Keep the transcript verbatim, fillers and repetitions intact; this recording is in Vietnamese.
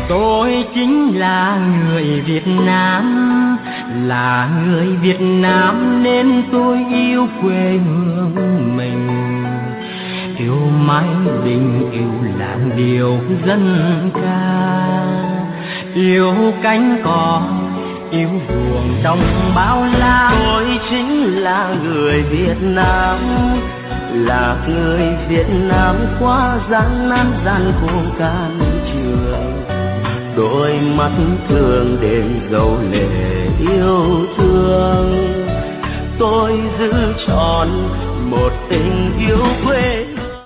Tôi chính là người Việt Nam, là người Việt Nam nên tôi yêu quê hương mình. Yêu mái đình, yêu làng điều dân ca, yêu cánh cỏ, yêu ruộng trong bao la. Tôi chính là người Việt Nam, là người Việt Nam qua gian nan gian khổ can trường. Đôi mắt thường đêm dấu lệ yêu thương, tôi giữ trọn một tình yêu quê